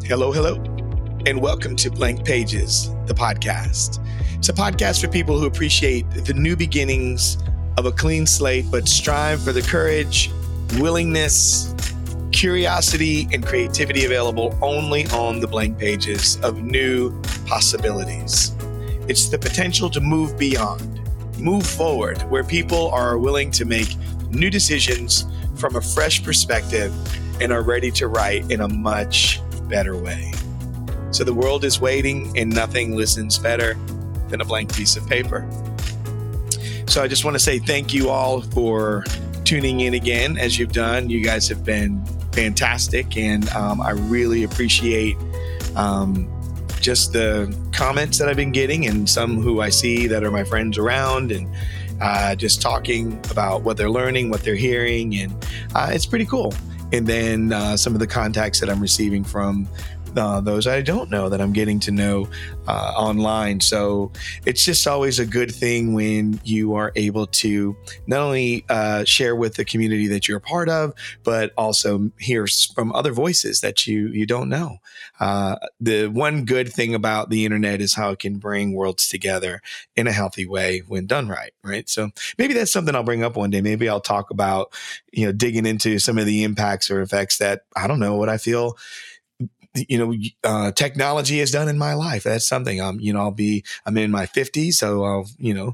Hello, hello, and welcome to Blank Pages, the podcast. It's a podcast for people who appreciate the new beginnings of a clean slate, but strive for the courage, willingness, curiosity, and creativity available only on the blank pages of new possibilities. It's the potential to move beyond, move forward, where people are willing to make new decisions from a fresh perspective and are ready to write in a much better way. So the world is waiting and nothing listens better than a blank piece of paper. So I just want to say thank you all for tuning in again as you've done. You guys have been fantastic, and I really appreciate just the comments that I've been getting, and some who I see that are my friends around, and just talking about what they're learning, what they're hearing, and it's pretty cool. And then some of the contacts that I'm receiving from those I don't know that I'm getting to know online. So it's just always a good thing when you are able to not only share with the community that you're a part of, but also hear from other voices that you don't know. The one good thing about the internet is how it can bring worlds together in a healthy way when done right? So maybe that's something I'll bring up one day. Maybe I'll talk about, digging into some of the impacts or effects that, I don't know, what I feel technology has done in my life. That's something I'm in my 50s. So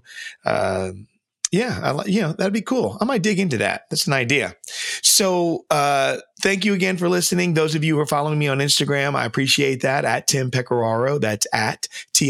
that'd be cool. I might dig into that. That's an idea. So, thank you again for listening. Those of you who are following me on Instagram, I appreciate that, at Tim Pecoraro. That's at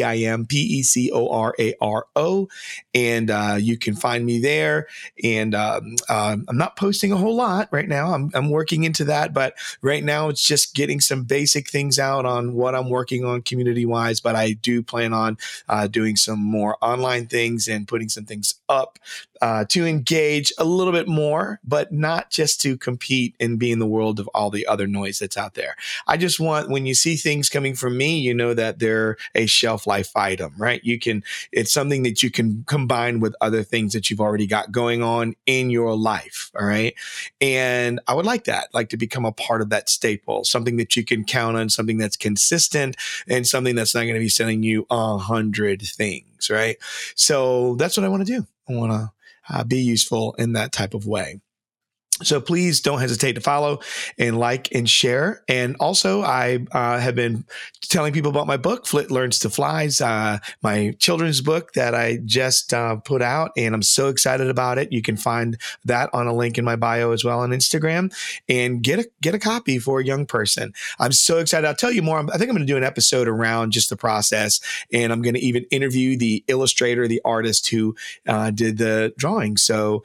TIMPECORARO. And you can find me there. And I'm not posting a whole lot right now. I'm working into that. But right now, it's just getting some basic things out on what I'm working on community-wise. But I do plan on doing some more online things and putting some things up to engage a little bit more, but not just to compete and be in the world of all the other noise that's out there. I just want, when you see things coming from me, you know that they're a shelf life item, right? It's something that you can combine with other things that you've already got going on in your life. All right. And I would like to become a part of that staple, something that you can count on, something that's consistent, and something that's not going to be selling you 100 things, right? So that's what I want to do. I want to be useful in that type of way. So please don't hesitate to follow and like and share. And also, I have been telling people about my book, Flit Learns to Flies, my children's book that I just put out, and I'm so excited about it. You can find that on a link in my bio as well on Instagram, and get a copy for a young person. I'm so excited. I'll tell you more. I think I'm going to do an episode around just the process, and I'm going to even interview the illustrator, the artist who did the drawing. So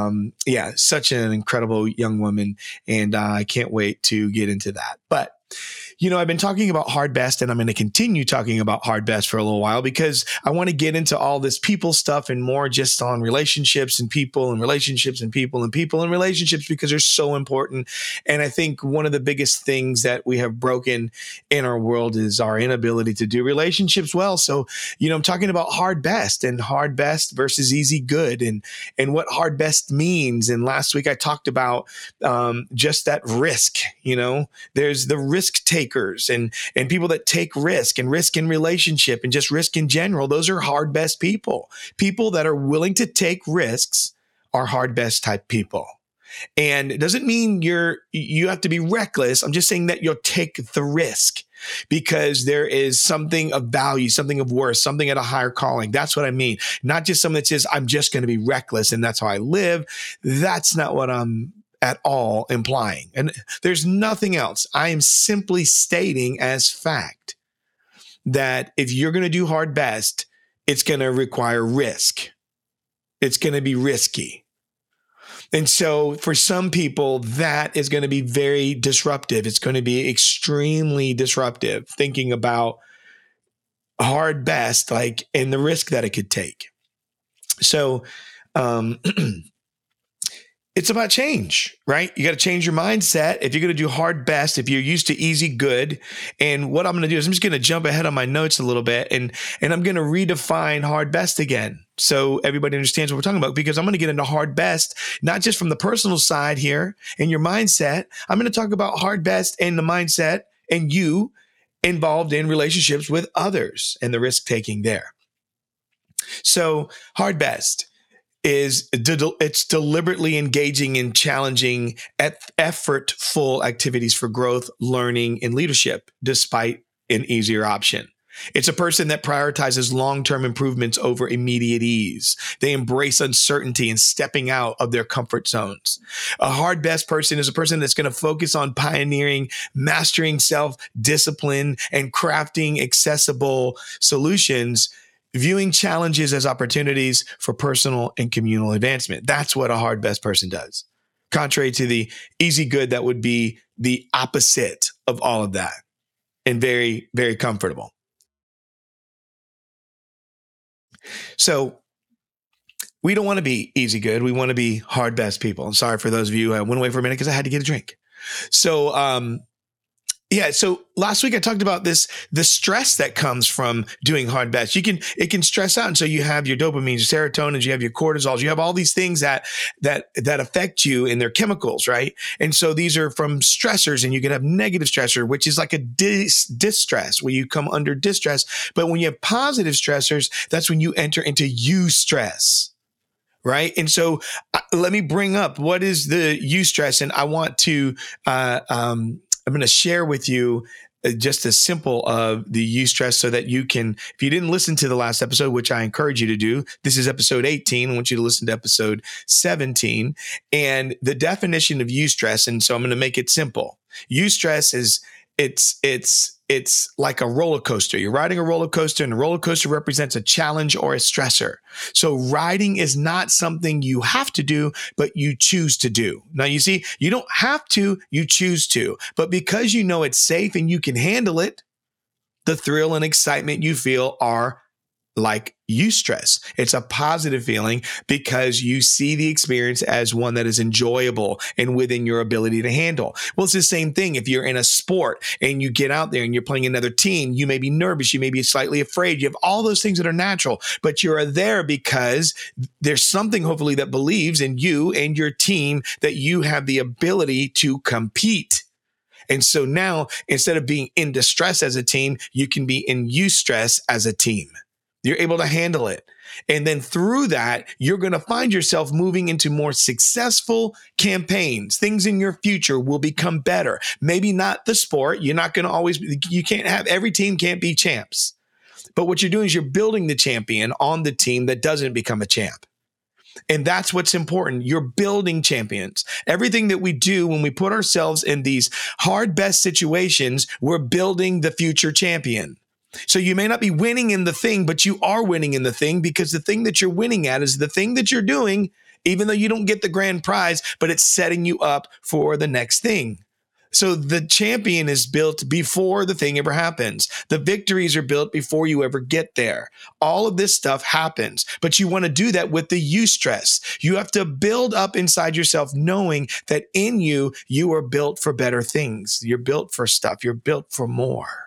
such an incredible young woman, and I can't wait to get into that. But I've been talking about Hard Best, and I'm going to continue talking about Hard Best for a little while, because I want to get into all this people stuff and more just on relationships and people and relationships and people and people and relationships, because they're so important. And I think one of the biggest things that we have broken in our world is our inability to do relationships well. So, I'm talking about Hard Best and Hard Best versus Easy Good, and what Hard Best means. And last week I talked about just that risk. There's the risk takers and people that take risk and risk in relationship and just risk in general. Those are Hard Best people. People that are willing to take risks are Hard Best type people. And it doesn't mean you have to be reckless. I'm just saying that you'll take the risk because there is something of value, something of worth, something at a higher calling. That's what I mean. Not just someone that says, I'm just going to be reckless and that's how I live. That's not what I'm at all implying. And there's nothing else. I am simply stating as fact that if you're going to do Hard Best, it's going to require risk. It's going to be risky. And so for some people, that is going to be very disruptive. It's going to be extremely disruptive, thinking about Hard Best, and the risk that it could take. So, it's about change, right? You got to change your mindset. If you're going to do Hard Best, if you're used to Easy Good, and what I'm going to do is I'm just going to jump ahead on my notes a little bit, and I'm going to redefine Hard Best again, so everybody understands what we're talking about, because I'm going to get into Hard Best, not just from the personal side here and your mindset. I'm going to talk about Hard Best and the mindset and you involved in relationships with others and the risk taking there. So hard best is it's deliberately engaging in challenging, effortful activities for growth, learning, and leadership, despite an easier option. It's a person that prioritizes long-term improvements over immediate ease. They embrace uncertainty and stepping out of their comfort zones. A hard best person is a person that's going to focus on pioneering, mastering self-discipline, and crafting accessible solutions, viewing challenges as opportunities for personal and communal advancement. That's what a hard best person does. Contrary to the easy good, that would be the opposite of all of that and very, very comfortable. So we don't want to be easy good. We want to be hard best people. I'm sorry for those of you. I went away for a minute because I had to get a drink. So, so last week I talked about the stress that comes from doing hard best. It can stress out. And so you have your dopamine, your serotonin, you have your cortisols, you have all these things that affect you in their chemicals, right? And so these are from stressors, and you can have negative stressor, which is like a distress, where you come under distress. But when you have positive stressors, that's when you enter into eustress. Right. And so let me bring up what is the eustress. And I want to, I'm going to share with you just a simple of the eustress so that you can, if you didn't listen to the last episode, which I encourage you to do, this is episode 18. I want you to listen to episode 17 and the definition of eustress. And so I'm going to make it simple. Eustress is it's like a roller coaster. You're riding a roller coaster, and the roller coaster represents a challenge or a stressor. So riding is not something you have to do, but you choose to do. Now, you see, you don't have to, you choose to. But because you know it's safe and you can handle it, the thrill and excitement you feel are like eustress. It's a positive feeling because you see the experience as one that is enjoyable and within your ability to handle. Well, it's the same thing. If you're in a sport and you get out there and you're playing another team, you may be nervous, you may be slightly afraid. You have all those things that are natural, but you're there because there's something hopefully that believes in you and your team that you have the ability to compete. And so now, instead of being in distress as a team, you can be in eustress as a team. You're able to handle it. And then through that, you're going to find yourself moving into more successful campaigns. Things in your future will become better. Maybe not the sport. You're not going to always, you can't have, every team can't be champs. But what you're doing is you're building the champion on the team that doesn't become a champ. And that's what's important. You're building champions. Everything that we do when we put ourselves in these hard best situations, we're building the future champion. So you may not be winning in the thing, but you are winning in the thing because the thing that you're winning at is the thing that you're doing, even though you don't get the grand prize, but it's setting you up for the next thing. So the champion is built before the thing ever happens. The victories are built before you ever get there. All of this stuff happens, but you want to do that with the eustress. You have to build up inside yourself, knowing that in you, you are built for better things. You're built for stuff. You're built for more.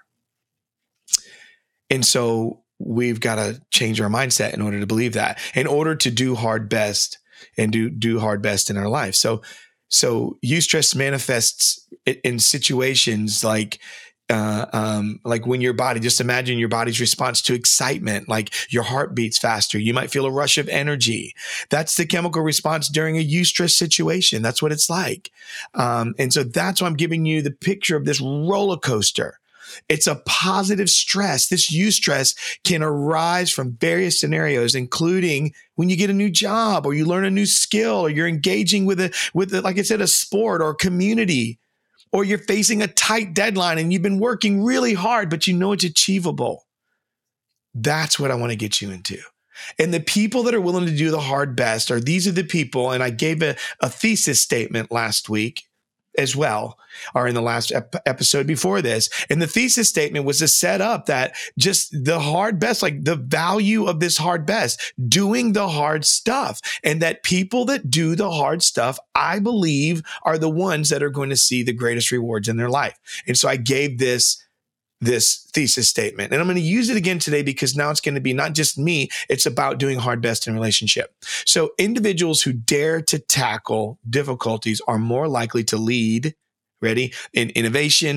And so we've got to change our mindset in order to believe that, in order to do hard best and do hard best in our life. So eustress manifests in situations like when your body, just imagine your body's response to excitement, like your heart beats faster. You might feel a rush of energy. That's the chemical response during a eustress situation. That's what it's like. And so that's why I'm giving you the picture of this roller coaster. It's a positive stress. This eustress can arise from various scenarios, including when you get a new job or you learn a new skill or you're engaging with like I said, a sport or a community, or you're facing a tight deadline and you've been working really hard, but you know it's achievable. That's what I want to get you into. And the people that are willing to do the hard best these are the people, and I gave a thesis statement last week as well, or in the last episode before this. And the thesis statement was to set up that just the hard best, like the value of this hard best, doing the hard stuff. And that people that do the hard stuff, I believe, are the ones that are going to see the greatest rewards in their life. And so I gave this thesis statement, and I'm going to use it again today because now it's going to be not just me. It's about doing hard best in relationship. So individuals who dare to tackle difficulties are more likely to lead, in innovation,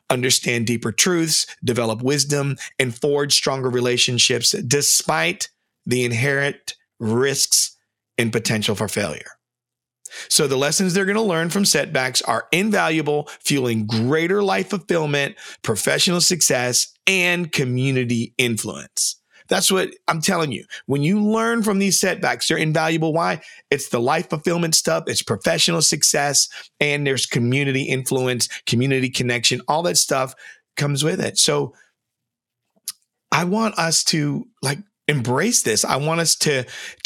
understand deeper truths, develop wisdom, and forge stronger relationships despite the inherent risks and potential for failure. So the lessons they're going to learn from setbacks are invaluable, fueling greater life fulfillment, professional success, and community influence. That's what I'm telling you. When you learn from these setbacks, they're invaluable. Why? It's the life fulfillment stuff. It's professional success, and there's community influence, community connection. All that stuff comes with it. So I want us to embrace this. I want us to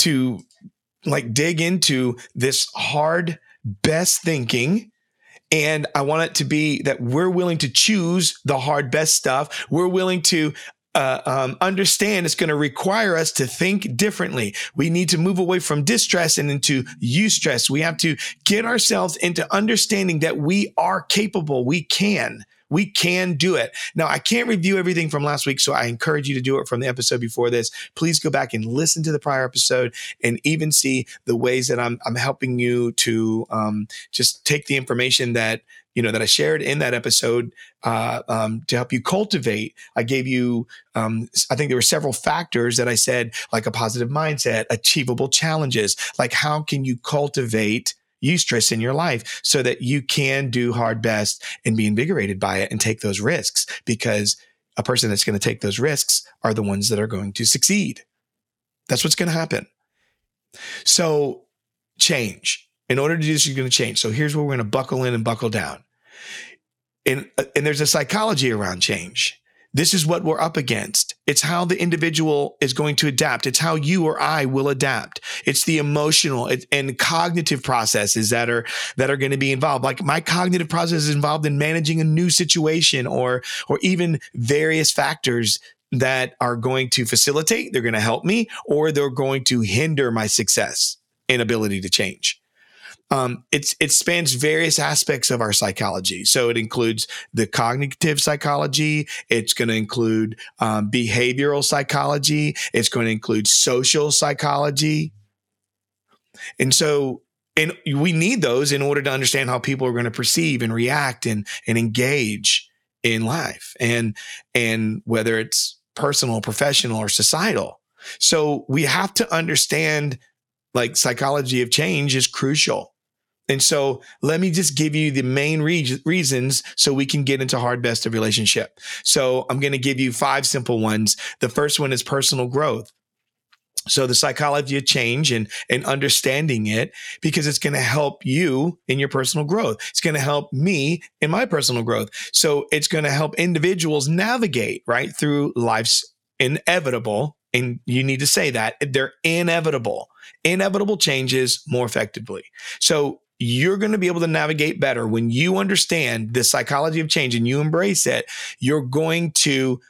dig into this hard, best thinking. And I want it to be that we're willing to choose the hard, best stuff. We're willing to understand it's going to require us to think differently. We need to move away from distress and into eustress. We have to get ourselves into understanding that we are capable. We can do it. Now, I can't review everything from last week, so I encourage you to do it from the episode before this. Please go back and listen to the prior episode and even see the ways that I'm helping you to just take the information that I shared in that episode to help you cultivate. I gave you, I think there were several factors that I said, like a positive mindset, achievable challenges, like how can you cultivate eustress in your life so that you can do hard best and be invigorated by it and take those risks, because a person that's going to take those risks are the ones that are going to succeed. That's what's going to happen. So change. In order to do this, you're going to change. So here's where we're going to buckle in and buckle down. And there's a psychology around change. This is what we're up against. It's how the individual is going to adapt. It's how you or I will adapt. It's the emotional and cognitive processes that are going to be involved. Like my cognitive process is involved in managing a new situation or even various factors that are going to facilitate, they're going to help me, or they're going to hinder my success and ability to change. It spans various aspects of our psychology. So it includes the cognitive psychology. It's going to include behavioral psychology. It's going to include social psychology. And we need those in order to understand how people are going to perceive and react and engage in life, and whether it's personal, professional, or societal. So we have to understand, psychology of change is crucial. And so let me just give you the main reasons so we can get into hard best of relationship. So I'm going to give you 5 simple ones. The first one is personal growth. So the psychology of change and understanding it, because it's going to help you in your personal growth. It's going to help me in my personal growth. So it's going to help individuals navigate right through life's inevitable, and you need to say that, they're inevitable changes more effectively. So you're going to be able to navigate better when you understand the psychology of change and you embrace it. You're going to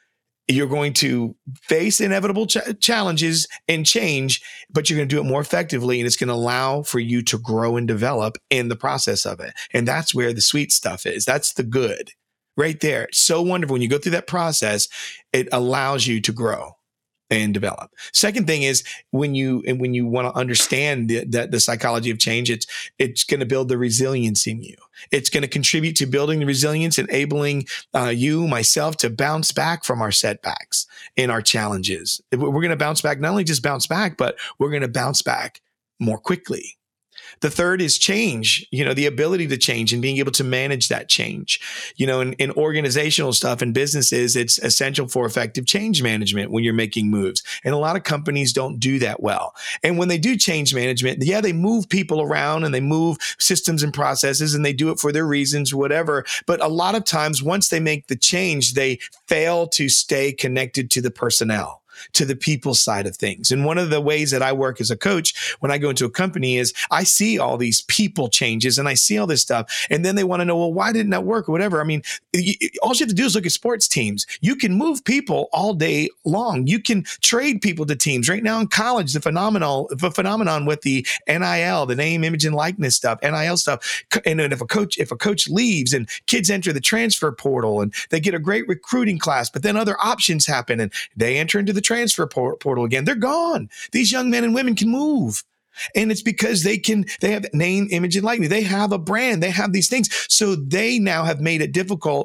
face inevitable challenges and change, but you're going to do it more effectively, and it's going to allow for you to grow and develop in the process of it. And that's where the sweet stuff is. That's the good right there. It's so wonderful. When you go through that process, it allows you to grow and develop. Second thing is when you want to understand the psychology of change, it's going to build the resilience in you. It's going to contribute to building the resilience, enabling myself to bounce back from our setbacks and our challenges. We're going to bounce back, not only just bounce back, but we're going to bounce back more quickly. The third is change, the ability to change and being able to manage that change. In organizational stuff and businesses, it's essential for effective change management when you're making moves. And a lot of companies don't do that well. And when they do change management, they move people around and they move systems and processes and they do it for their reasons, whatever. But a lot of times, once they make the change, they fail to stay connected to the personnel, to the people side of things. And one of the ways that I work as a coach when I go into a company is I see all these people changes and I see all this stuff. And then they want to know, well, why didn't that work or whatever? I mean, all you have to do is look at sports teams. You can move people all day long. You can trade people to teams. Right now in college, the phenomenon with the NIL, the name, image, and likeness stuff, NIL stuff. And if a coach leaves and kids enter the transfer portal and they get a great recruiting class, but then other options happen and they enter into the transfer portal again, they're gone. These young men and women can move. And it's because they have name, image, and likeness. They have a brand. They have these things. So they now have made it difficult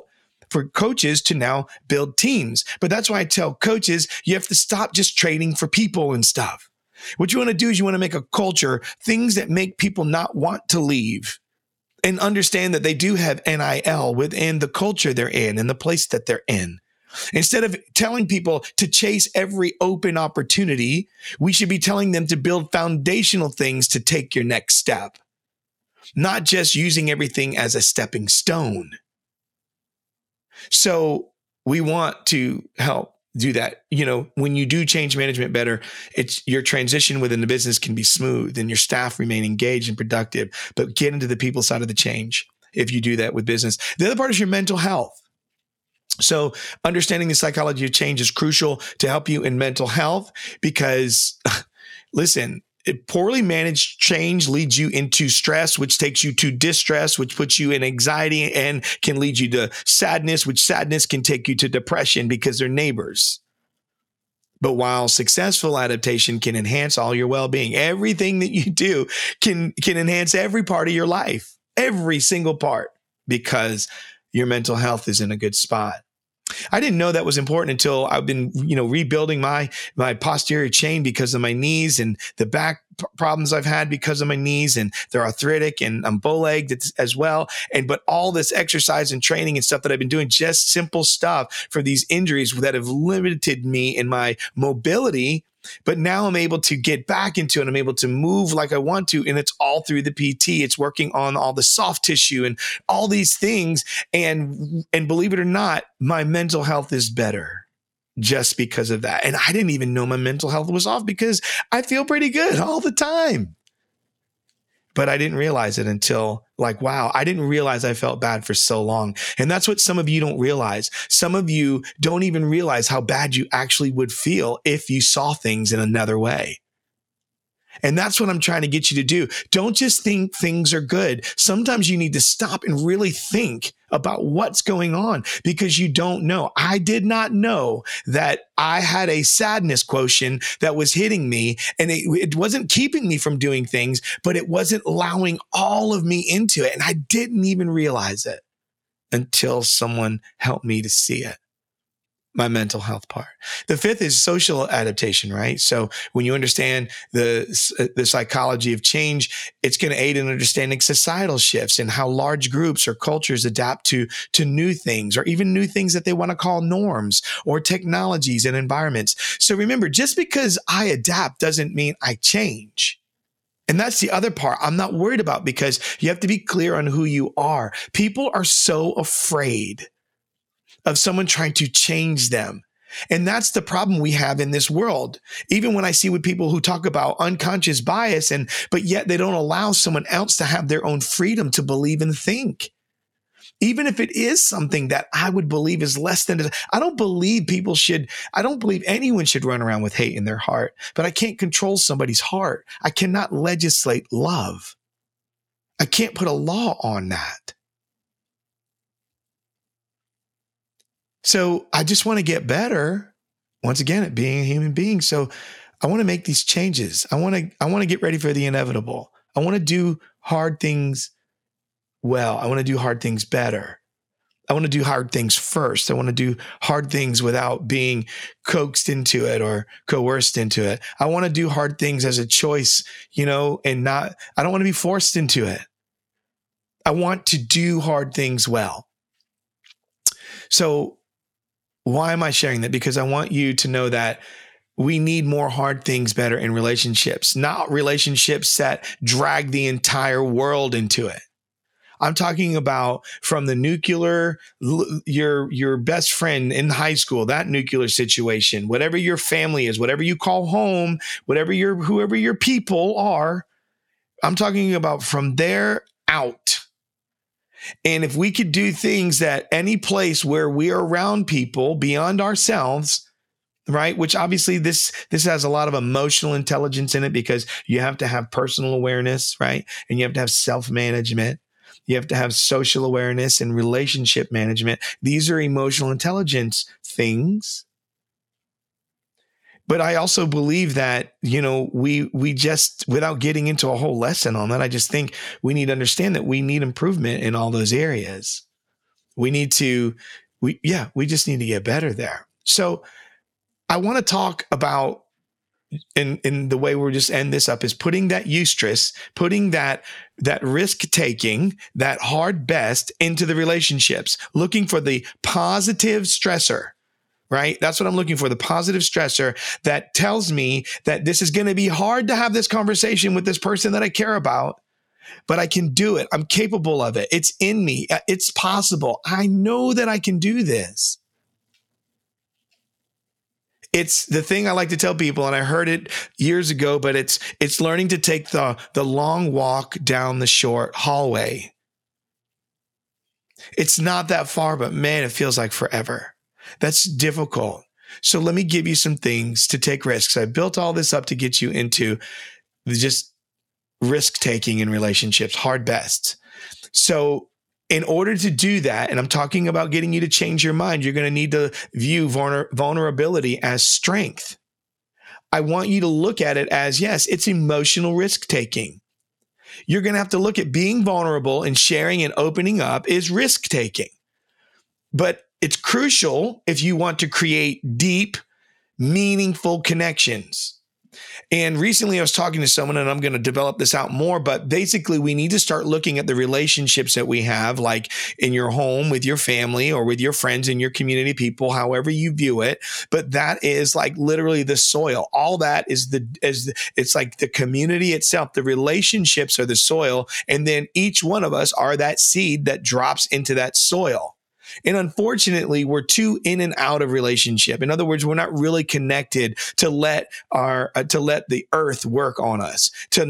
for coaches to now build teams. But that's why I tell coaches, you have to stop just trading for people and stuff. What you want to do is you want to make a culture, things that make people not want to leave, and understand that they do have NIL within the culture they're in and the place that they're in. Instead of telling people to chase every open opportunity, we should be telling them to build foundational things to take your next step, not just using everything as a stepping stone. So we want to help do that. When you do change management better, your transition within the business can be smooth and your staff remain engaged and productive, but get into the people side of the change if you do that with business. The other part is your mental health. So understanding the psychology of change is crucial to help you in mental health because, listen, poorly managed change leads you into stress, which takes you to distress, which puts you in anxiety and can lead you to sadness, which sadness can take you to depression because they're neighbors. But while successful adaptation can enhance all your well-being, everything that you do can enhance every part of your life, every single part, because your mental health is in a good spot. I didn't know that was important until I've been, rebuilding my posterior chain because of my knees and the back problems I've had because of my knees, and they're arthritic and I'm bow-legged as well. But all this exercise and training and stuff that I've been doing, just simple stuff for these injuries that have limited me in my mobility. But now I'm able to get back into it. I'm able to move like I want to. And it's all through the PT. It's working on all the soft tissue and all these things. And believe it or not, my mental health is better just because of that. And I didn't even know my mental health was off because I feel pretty good all the time. But I didn't realize it until wow, I didn't realize I felt bad for so long. And that's what some of you don't realize. Some of you don't even realize how bad you actually would feel if you saw things in another way. And that's what I'm trying to get you to do. Don't just think things are good. Sometimes you need to stop and really think about what's going on because you don't know. I did not know that I had a sadness quotient that was hitting me, and it wasn't keeping me from doing things, but it wasn't allowing all of me into it. And I didn't even realize it until someone helped me to see it. My mental health part. The fifth is social adaptation, right? So when you understand the psychology of change, it's going to aid in understanding societal shifts and how large groups or cultures adapt to new things, or even new things that they want to call norms or technologies and environments. So remember, just because I adapt doesn't mean I change. And that's the other part I'm not worried about, because you have to be clear on who you are. People are so afraid of someone trying to change them. And that's the problem we have in this world. Even when I see with people who talk about unconscious bias, but yet they don't allow someone else to have their own freedom to believe and think. Even if it is something that I would believe is less than, I don't believe anyone should run around with hate in their heart, but I can't control somebody's heart. I cannot legislate love. I can't put a law on that. So I just want to get better, once again, at being a human being. So I want to make these changes. I want to get ready for the inevitable. I want to do hard things well. I want to do hard things better. I want to do hard things first. I want to do hard things without being coaxed into it or coerced into it. I want to do hard things as a choice, and I don't want to be forced into it. I want to do hard things well. So why am I sharing that? Because I want you to know that we need more hard things better in relationships, not relationships that drag the entire world into it. I'm talking about from the nuclear, your best friend in high school, that nuclear situation, whatever your family is, whatever you call home, whoever your people are. I'm talking about from there out. And if we could do things that any place where we are around people beyond ourselves, right? Which obviously this has a lot of emotional intelligence in it, because you have to have personal awareness, right? And you have to have self-management. You have to have social awareness and relationship management. These are emotional intelligence things. But I also believe that, we just, without getting into a whole lesson on that, I just think we need to understand that we need improvement in all those areas. We need to we just need to get better there. So I want to talk about, in the way we'll just end this up, is putting that eustress, putting that risk taking, that hard best into the relationships, looking for the positive stressor, right? That's what I'm looking for, the positive stressor that tells me that this is going to be hard to have this conversation with this person that I care about, but I can do it. I'm capable of it. It's in me. It's possible. I know that I can do this. It's the thing I like to tell people, and I heard it years ago, but it's learning to take the long walk down the short hallway. It's not that far, but man, it feels like forever. That's difficult. So let me give you some things to take risks. I built all this up to get you into just risk taking in relationships, hard best. So in order to do that, and I'm talking about getting you to change your mind, you're going to need to view vulnerability as strength. I want you to look at it as, yes, it's emotional risk taking. You're going to have to look at being vulnerable and sharing and opening up is risk taking. But it's crucial if you want to create deep, meaningful connections. And recently I was talking to someone, and I'm going to develop this out more, but basically we need to start looking at the relationships that we have, like in your home, with your family, or with your friends and your community people, however you view it. But that is like literally the soil. All that is it's like the community itself. The relationships are the soil. And then each one of us are that seed that drops into that soil. And unfortunately, we're too in and out of relationship. In other words, we're not really connected to let the earth work on us,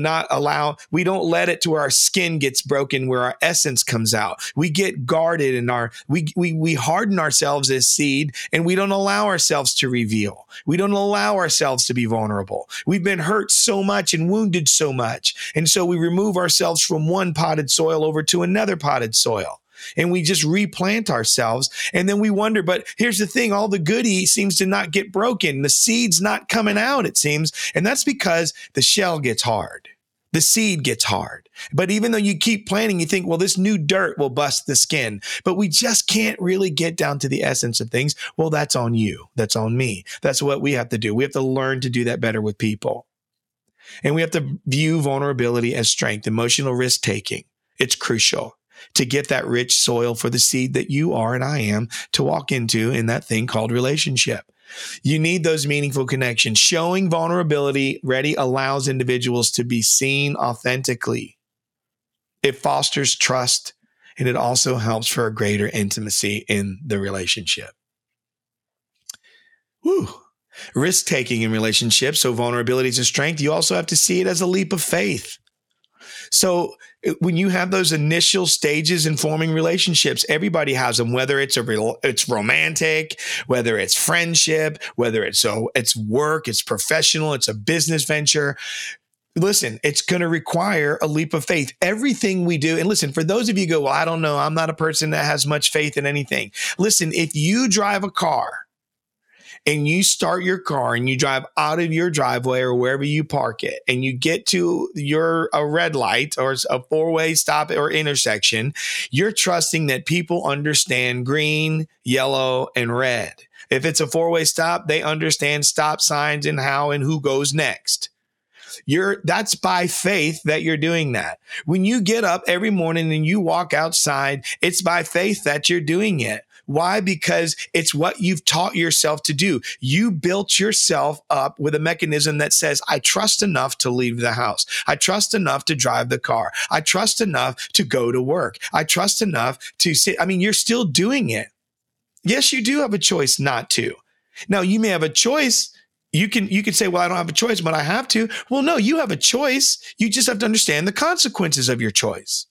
we don't let it to where our skin gets broken, where our essence comes out. We get guarded and we harden ourselves as seed, and we don't allow ourselves to reveal. We don't allow ourselves to be vulnerable. We've been hurt so much and wounded so much. And so we remove ourselves from one potted soil over to another potted soil. And we just replant ourselves. And then we wonder, but here's the thing, all the goodie seems to not get broken. The seed's not coming out, it seems. And that's because the shell gets hard. The seed gets hard. But even though you keep planting, you think, well, this new dirt will bust the skin. But we just can't really get down to the essence of things. Well, that's on you. That's on me. That's what we have to do. We have to learn to do that better with people. And we have to view vulnerability as strength, emotional risk taking. It's crucial to get that rich soil for the seed that you are and I am to walk into in that thing called relationship. You need those meaningful connections. Showing vulnerability ready allows individuals to be seen authentically. It fosters trust, and it also helps for a greater intimacy in the relationship. Woo. Risk-taking in relationships, so vulnerability is a strength. You also have to see it as a leap of faith. So when you have those initial stages in forming relationships, everybody has them, whether it's romantic, whether it's friendship, whether it's work, it's professional, it's a business venture. Listen, it's going to require a leap of faith. Everything we do. And listen, for those of you who go, well, I don't know, I'm not a person that has much faith in anything. Listen, if you drive a car and you start your car and you drive out of your driveway or wherever you park it, and you get to a red light or a four-way stop or intersection, you're trusting that people understand green, yellow, and red. If it's a four-way stop, they understand stop signs and how and who goes next. That's by faith that you're doing that. When you get up every morning and you walk outside, it's by faith that you're doing it. Why? Because it's what you've taught yourself to do. You built yourself up with a mechanism that says, I trust enough to leave the house. I trust enough to drive the car. I trust enough to go to work. I trust enough to sit. I mean, you're still doing it. Yes, you do have a choice not to. Now, you may have a choice. You can say, well, I don't have a choice, but I have to. Well, no, you have a choice. You just have to understand the consequences of your choice.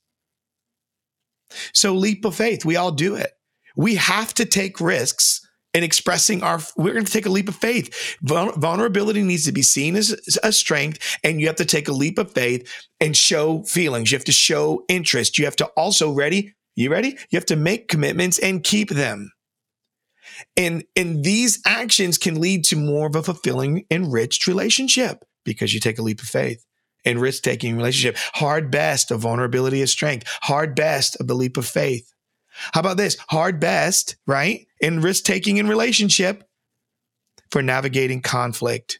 So leap of faith, we all do it. We have to take risks in expressing we're going to take a leap of faith. Vulnerability needs to be seen as a strength, and you have to take a leap of faith and show feelings. You have to show interest. You have to also You ready? You have to make commitments and keep them. And these actions can lead to more of a fulfilling, enriched relationship because you take a leap of faith. And risk-taking relationship. Hard best of vulnerability is strength. Hard best of the leap of faith. How about this? Hard best, right? And risk taking in relationship for navigating conflict.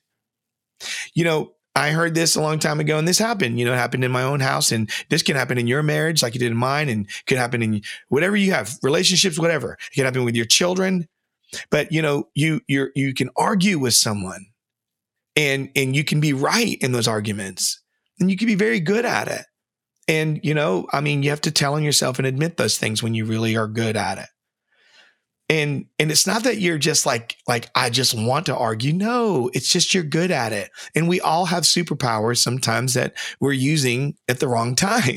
I heard this a long time ago, and this happened. It happened in my own house, and this can happen in your marriage like it did in mine, and could happen in whatever you have, relationships, whatever. It can happen with your children. But you can argue with someone, and you can be right in those arguments, and you can be very good at it. And you have to tell on yourself and admit those things when you really are good at it. And it's not that you're just like I just want to argue. No, it's just you're good at it. And we all have superpowers sometimes that we're using at the wrong time.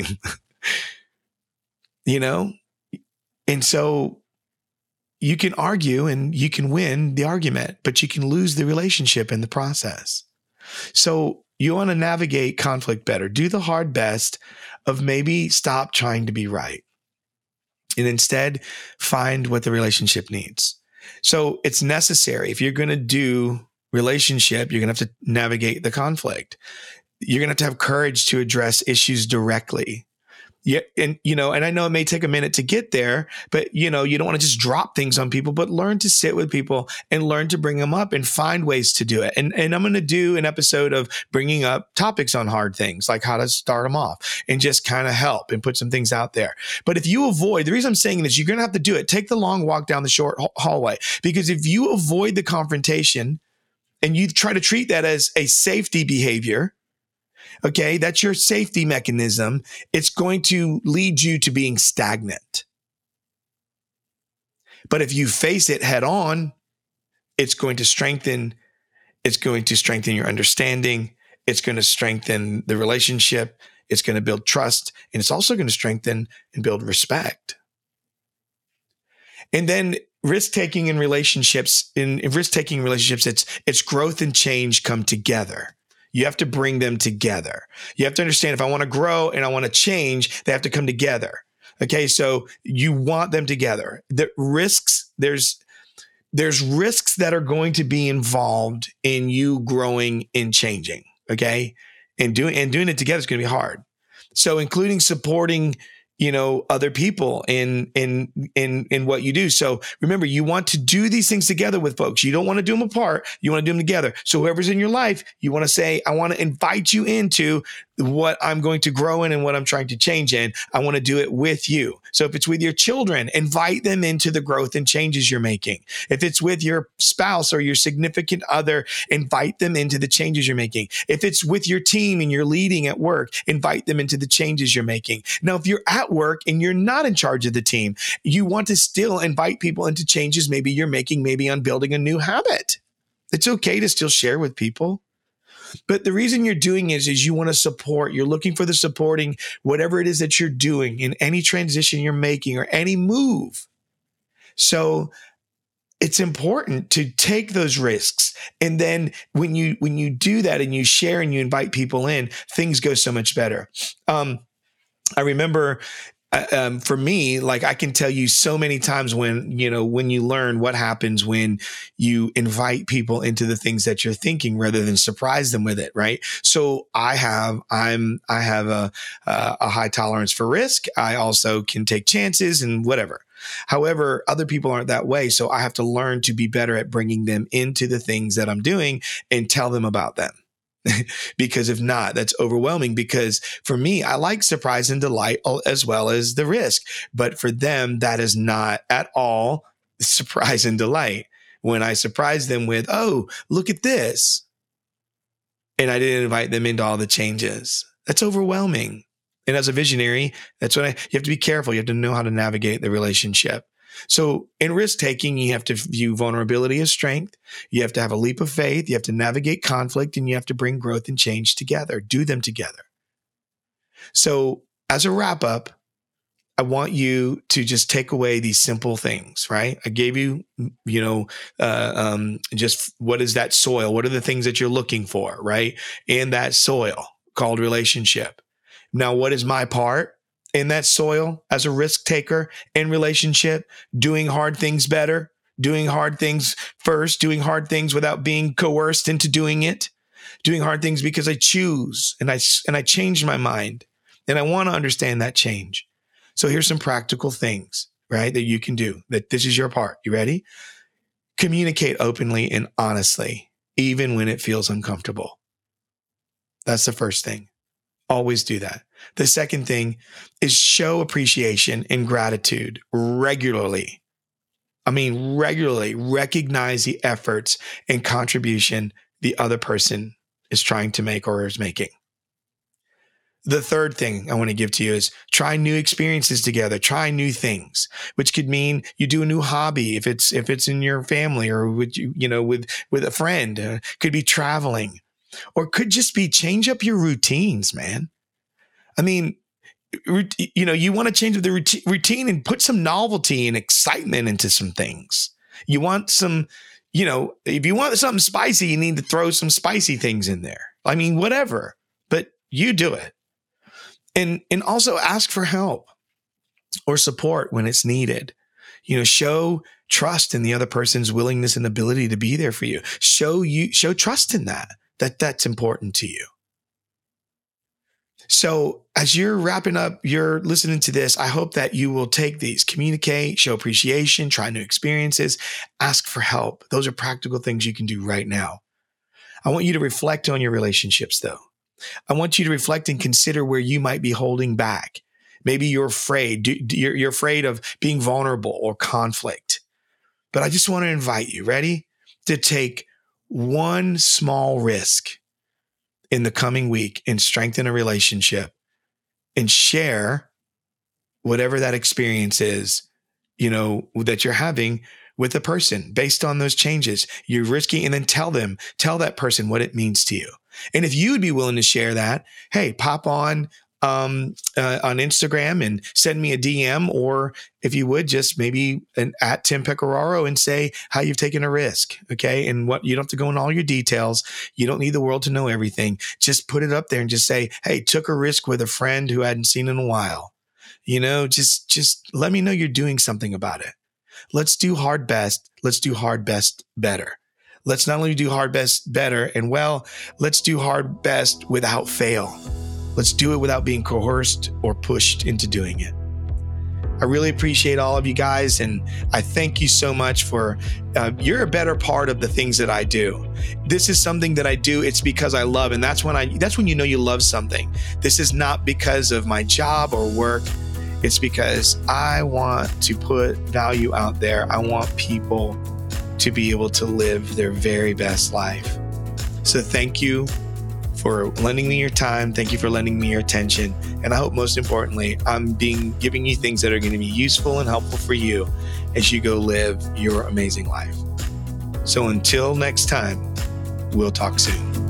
And so you can argue and you can win the argument, but you can lose the relationship in the process. So you want to navigate conflict better. Do the hard best of maybe stop trying to be right and instead find what the relationship needs. So it's necessary. If you're going to do relationship, you're going to have to navigate the conflict. You're going to have courage to address issues directly. Yeah. And I know it may take a minute to get there, but you don't want to just drop things on people, but learn to sit with people and learn to bring them up and find ways to do it. And I'm going to do an episode of bringing up topics on hard things, like how to start them off and just kind of help and put some things out there. But if you avoid, the reason I'm saying this, you're going to have to do it. Take the long walk down the short hallway, because if you avoid the confrontation and you try to treat that as a safety behavior, okay, that's your safety mechanism, it's going to lead you to being stagnant. But if you face it head on, it's going to strengthen your understanding. It's going to strengthen the relationship. It's going to build trust. And it's also going to strengthen and build respect. And then risk-taking in relationships, it's growth and change come together. You have to bring them together. You have to understand, if I want to grow and I want to change, they have to come together. Okay, so you want them together. There's risks that are going to be involved in you growing and changing. Okay, and doing it together is going to be hard. So including supporting other people in what you do. So remember, you want to do these things together with folks. You don't want to do them apart. You want to do them together. So whoever's in your life, you want to say, I want to invite you into what I'm going to grow in and what I'm trying to change in. I want to do it with you. So if it's with your children, invite them into the growth and changes you're making. If it's with your spouse or your significant other, invite them into the changes you're making. If it's with your team and you're leading at work, invite them into the changes you're making. Now, if you're at work and you're not in charge of the team, you want to still invite people into changes maybe you're making, maybe on building a new habit. It's okay to still share with people. But the reason you're doing it is you want to support. You're looking for the supporting, whatever it is that you're doing in any transition you're making or any move. So it's important to take those risks. And then when you do that and you share and you invite people in, things go so much better. I remember for me, like I can tell you so many times when you learn what happens when you invite people into the things that you're thinking rather than surprise them with it. Right. So I have a high tolerance for risk. I also can take chances and whatever. However, other people aren't that way. So I have to learn to be better at bringing them into the things that I'm doing and tell them about them. Because if not, that's overwhelming. Because for me, I like surprise and delight as well as the risk. But for them, that is not at all surprise and delight. When I surprise them with, oh, look at this, and I didn't invite them into all the changes, that's overwhelming. And as a visionary, that's when you have to be careful. You have to know how to navigate the relationship. So in risk taking, you have to view vulnerability as strength. You have to have a leap of faith. You have to navigate conflict, and you have to bring growth and change together. Do them together. So as a wrap up, I want you to just take away these simple things, right? I gave you, just what is that soil? What are the things that you're looking for, right? In that soil called relationship. Now, what is my part in that soil as a risk taker in relationship? Doing hard things better, doing hard things first, doing hard things without being coerced into doing it, doing hard things because I choose and I change my mind and I want to understand that change. So here's some practical things. right? That you can do, that this is your part. You ready? Communicate openly and honestly, even when it feels uncomfortable. That's the first thing. Always do that. The second thing is show appreciation and gratitude regularly. I mean, regularly recognize the efforts and contribution the other person is trying to make or is making. The third thing I want to give to you is try new experiences together, try new things, which could mean you do a new hobby if it's in your family or with with a friend. Could be traveling, or could just be change up your routines, man. I mean, you want to change the routine and put some novelty and excitement into some things. You want some, if you want something spicy, you need to throw some spicy things in there. I mean, whatever, but you do it. And also ask for help or support when it's needed. Show trust in the other person's willingness and ability to be there for you. Show trust in that's important to you. So as you're wrapping up, you're listening to this, I hope that you will take these: communicate, show appreciation, try new experiences, ask for help. Those are practical things you can do right now. I want you to reflect on your relationships, though. I want you to reflect and consider where you might be holding back. Maybe you're afraid. You're afraid of being vulnerable or conflict. But I just want to invite you, ready, to take one small risk in the coming week and strengthen a relationship and share whatever that experience is, that you're having with a person based on those changes. You're risking, and then tell that person what it means to you. And if you would be willing to share that, hey, pop on Instagram and send me a DM, or if you would, just maybe at Tim Pecoraro and say how you've taken a risk. Okay. And you don't have to go into all your details. You don't need the world to know everything. Just put it up there and just say, hey, took a risk with a friend who I hadn't seen in a while. Just let me know you're doing something about it. Let's do hard best. Let's do hard best better. Let's not only do hard best better and let's do hard best without fail. Let's do it without being coerced or pushed into doing it. I really appreciate all of you guys, and I thank you so much for, you're a better part of the things that I do. This is something that I do, it's because I love, and that's when you know you love something. This is not because of my job or work. It's because I want to put value out there. I want people to be able to live their very best life. So thank you for lending me your time. Thank you for lending me your attention. And I hope most importantly, I'm giving you things that are going to be useful and helpful for you as you go live your amazing life. So until next time, we'll talk soon.